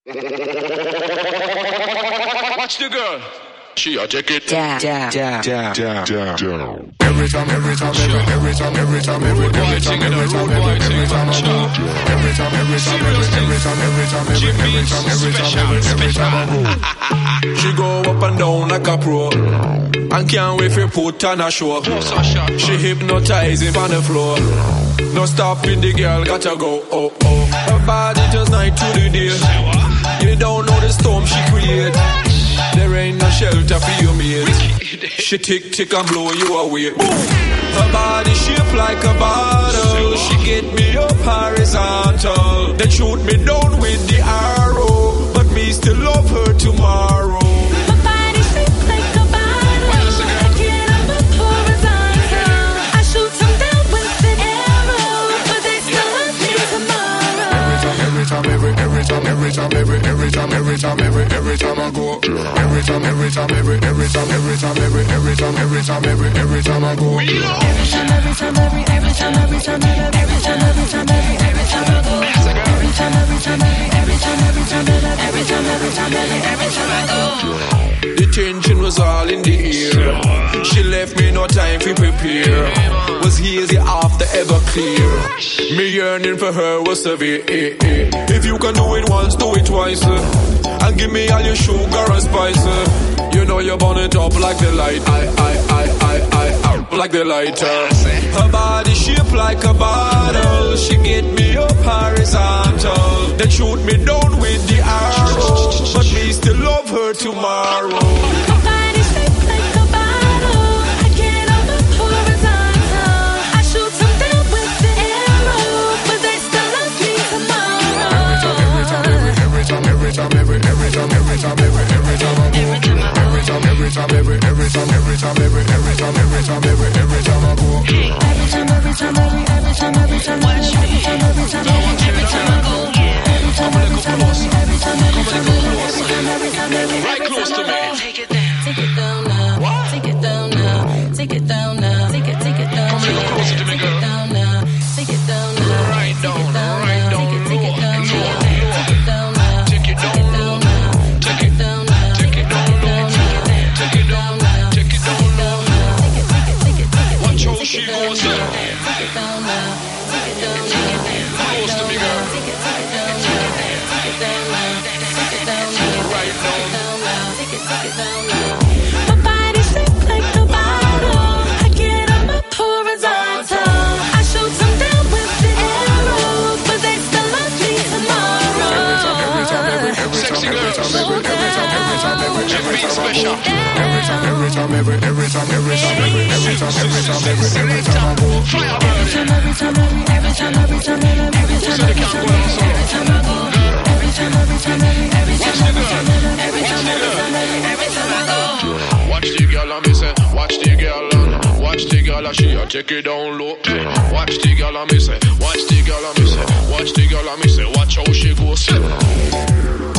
Watch the girl. She a take it down. Every time. She go up and down like a pro, and can't wait for put on a show. She hypnotizing on the floor. No stopping, the girl gotta go. Oh oh, her body just night to the day. You don't know the storm she create. There ain't no shelter for your mate. She tick tick and blow you away. Her body shaped like a bottle. She get me up horizontal, then shoot me down with the arrow. But me still love her tomorrow. Her body shaped like a bottle. I get up horizontal. I shoot them down with an arrow, but they still love me tomorrow. Every time I go. Every time I go. The tension was all in the air. She left me no time to prepare. Was hazy after ever clear. Me yearning for her was severe. If you can do it once, do it twice. And give me all your sugar and spice. You know you burn it up like the light. Like the lighter. Her body shaped like a bottle. She get me up horizontal, then shoot me down with the arrow. But me still love her tomorrow. Her body shaped like a bottle. I get up horizontal. I shoot them down with the arrow, but they still love me tomorrow. Every time I right close to me. Take it down now. Take it down now. Take it down now. Take it down now. Come closer to me, girl. Take it down now. Right down low. Take it down now. Take it down low. Take it down low. Take it down low. Watch how she goes up. Close to me, girl. Right down. My body shaped like a bottle. I get up horizontal. I shoot them down with the arrow, but they still love me tomorrow. Sexy girls. Jim Beat special. Every time watch the girl and me say, watch the girl and she a take it down low. Watch the girl and me say, watch the girl and me say, watch how she goes.